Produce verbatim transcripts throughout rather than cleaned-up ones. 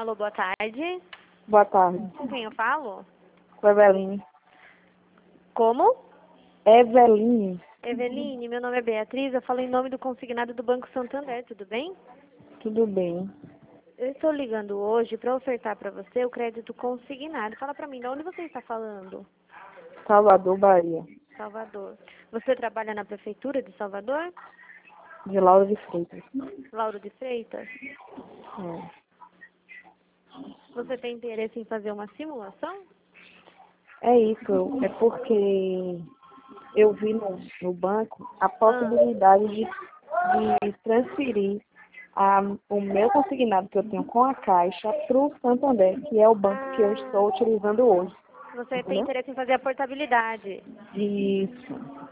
Alô, boa tarde. Boa tarde. Com quem eu falo? Com Eveline. Como? Eveline. Eveline, meu nome é Beatriz, eu falo em nome do consignado do Banco Santander, tudo bem? Tudo bem. Eu estou ligando hoje para ofertar para você o crédito consignado. Fala para mim, de onde você está falando? Salvador, Bahia. Salvador. Você trabalha na Prefeitura de Salvador? De Laura de Freitas. Lauro de Freitas? É. Você tem interesse em fazer uma simulação? É isso. É porque eu vi no, no banco a possibilidade de, de transferir a, o meu consignado que eu tenho com a Caixa para o Santander, que é o banco que eu Ah, estou utilizando hoje. você tem Entendeu? interesse em fazer a portabilidade. Isso.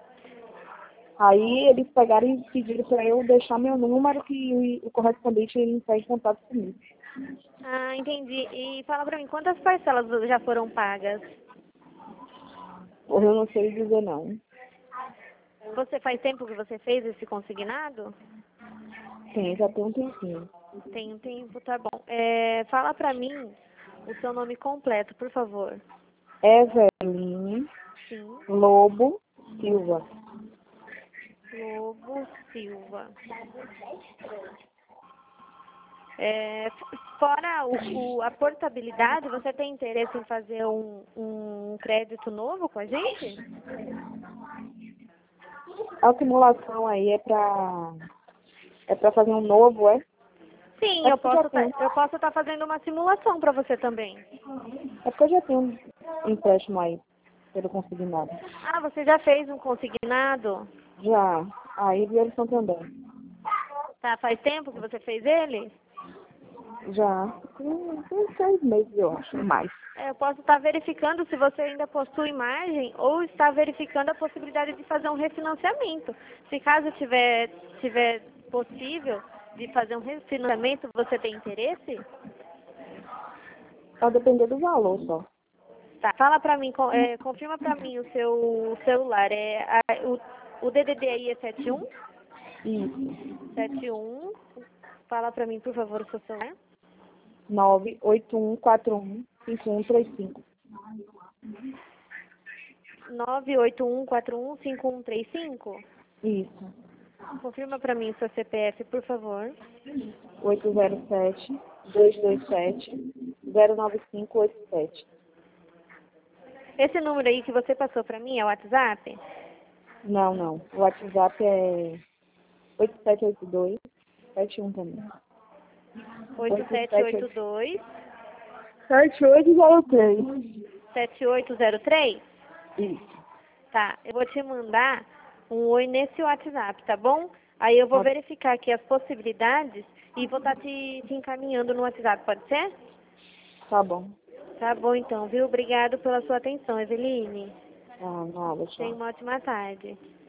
Aí eles pegaram e pediram para eu deixar meu número que o, o correspondente entrar em contato comigo. Ah, entendi. E fala pra mim, quantas parcelas já foram pagas? Eu não sei dizer não. Você faz tempo que você fez esse consignado? Sim, já tem um tempinho. Tem um tempo, tá bom. É, fala pra mim o seu nome completo, por favor. Eveline Sim, Lobo Silva. Lobo Silva. É, fora o, o- a portabilidade, você tem interesse em fazer um, um crédito novo com a gente? A simulação aí é pra, é pra fazer um novo, é? Sim, É eu porque eu já posso tá, tenho, eu posso estar fazendo uma simulação para você também. é porque eu já tenho um empréstimo aí, pelo consignado. Ah, você já fez um consignado? Já, aí eles estão também. Tá, faz tempo que você fez ele? Já, tem, tem seis meses, eu acho, mais. É, eu posso estar verificando se você ainda possui margem ou está verificando a possibilidade de fazer um refinanciamento. Se caso tiver, tiver possível de fazer um refinanciamento, você tem interesse? Vai depender do valor só. Tá, fala pra mim, co- é, confirma pra mim o seu celular. É, a- o, o D D D aí é sete um? Isso, sete um. Fala pra mim, por favor, o seu celular. nove oito um quatro um cinco um três cinco. nove oito um quatro um cinco um três cinco. Isso, Confirma pra mim o seu C P F, por favor. oito zero sete dois dois sete zero nove cinco oito sete. Esse número aí que você passou pra mim é o WhatsApp? Não, não. O WhatsApp é oito sete oito dois sete um também. oito sete oito dois sete oito zero três. sete oito zero três? Isso. Tá, eu vou te mandar um oi nesse WhatsApp, tá bom? Aí eu vou Tá, verificar aqui as possibilidades e vou estar te, te encaminhando no WhatsApp, pode ser? tá bom. Tá bom então, viu? Obrigado pela sua atenção, Eveline. Ah, nada, Tenha tchau. uma ótima tarde.